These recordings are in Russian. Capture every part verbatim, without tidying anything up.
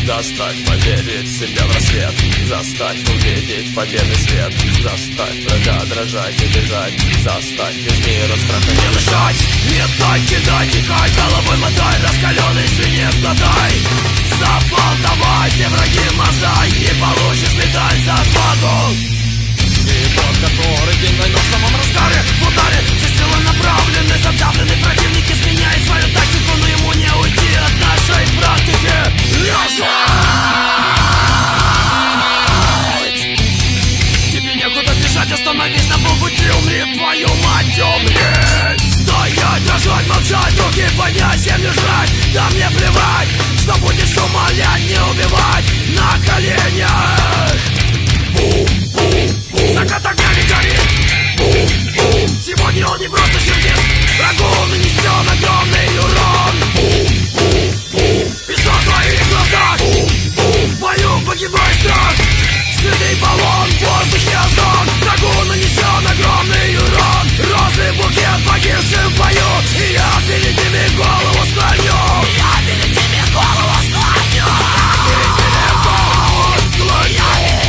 Заставь поверить в себя в рассвет, заставь увидеть победный свет, заставь врага дрожать и бежать, заставь без мира страха не дышать. Метай, кидай, текай, головой мотай, раскаленный свинец глотай. Запал давай, все враги мазай, и получишь медаль за отвагу. И тот, который длинной, но в самом разгаре в ударе, все силы направлены, задавленный противник изменяет свою тактику, но ему не уйти от нашей практики. Лежать! Тебе некуда бежать, остановись на полпути, умри, твою мать, умри! Стоять, дрожать, молчать, руки поднять, землю жрать, да мне плевать, что будешь умолять, не убивать на коленях. Бум-бум-бум. Закат огня не горит. Бум-бум. Сегодня он не просто сердит, врагу нанесен огромный урон. Бум-бум-бум. Песок в твоих глазах. Бум-бум. В бою погибай страх. Скрытый баллон, в воздухе озон. Врагу нанесен огромный урон. Розы, букет погибшим в бою. И я перед ними голову склоню. Я перед ними голову склоню. Перед ними голову склоню.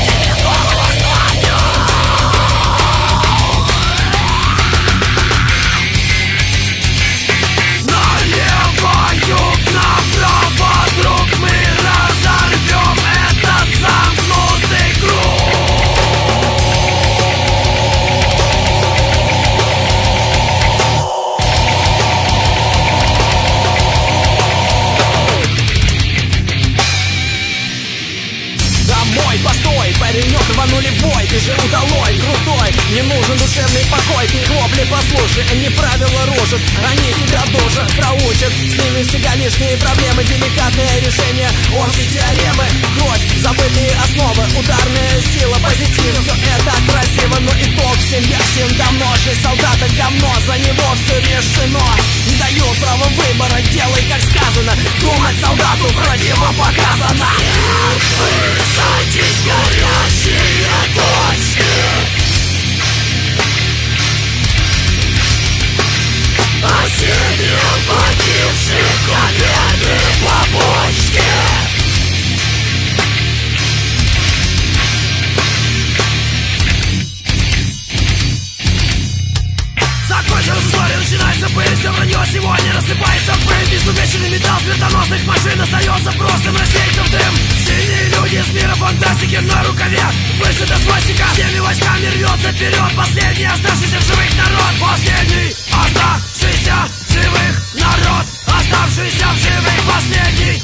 Паренек рванули в бой, ты же удалой, крутой. Не нужен душевный покой, ты вопли послушай. Они правила рушат, они тебя душат, проучат. С ними всегда лишние проблемы, деликатные решения, орки, теоремы, кровь, забытые основы, ударная сила, позитив. Все это красиво, но итог всем ясен давно. Жизнь солдата говно, за него все решено. Не дают права выбора, делай как сказано. Думать солдату противопоказано. Высадить горящие точки, а семьи погибших коллеги по почте. Закончилась история, начинается пыль. Все вранье сегодня рассыпается в пыль. Изувеченный металл смертоносных машин остается просто рассеяться в дым. Сильные люди из мира фантастики на рукаве вышита свастика. Всеми войсками рвется вперед последний оставшийся в живых народ. Последний оставшийся в живых народ. Оставшийся в живых последний